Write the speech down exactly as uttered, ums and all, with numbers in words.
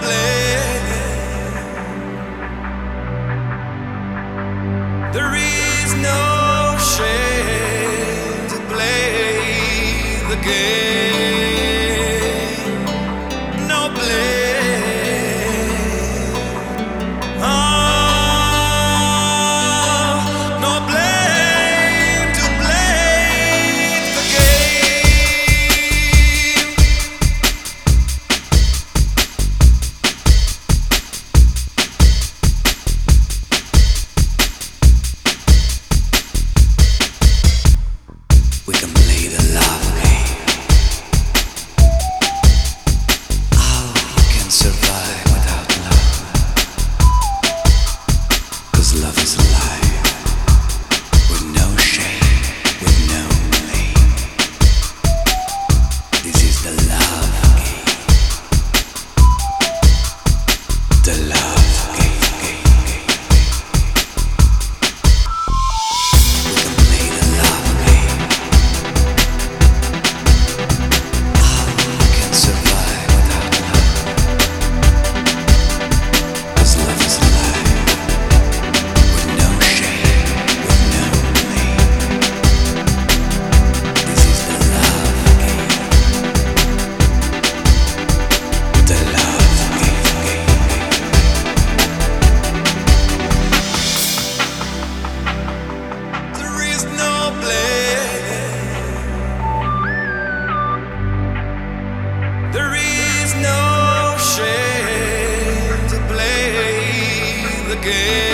blame. There is no shame to play the game. No blame. Oh, no blame to play the game. We can play the love game. How you can survive without love? 'Cause love is alive, with no shame, with no blame. This is the love game. The love game, game, game, game. We can play the love game. How you can survive without love? 'Cause love is alive, with no shame, with no blame. This is the love game. The love game, game, game. There is no blame. There is no shame to play the game.